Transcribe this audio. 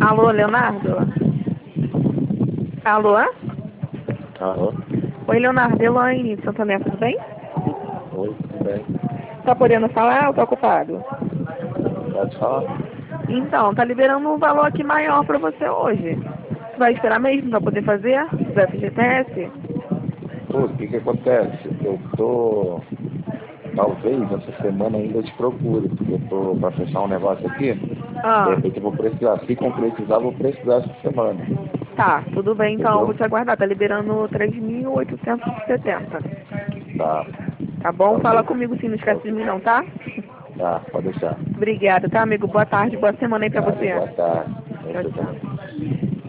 Alô, Leonardo? Alô? Alô? Oi, Leonardo, Elaine, de Santander, tudo bem? Oi, tudo bem? Tá podendo falar ou tá ocupado? Pode falar? Então, tá liberando um valor aqui maior pra você hoje. Você vai esperar mesmo pra poder fazer do FGTS? Pô, o que que acontece? Eu tô... Talvez essa semana ainda eu te procure, porque eu tô pra fechar um negócio aqui. De Ah, repente eu vou precisar. Se concretizar, eu vou precisar essa semana. tá, tudo bem, então eu Entendeu? vou te aguardar. Tá liberando 3.870. Tá, Tá bom? tá Fala ok. comigo sim, não Tá esquece de ok. mim não, tá? Tá, pode deixar. Obrigada, tá, amigo? Boa tarde, boa semana aí pra Nada, você. boa tarde. Tchau, Você também. tchau.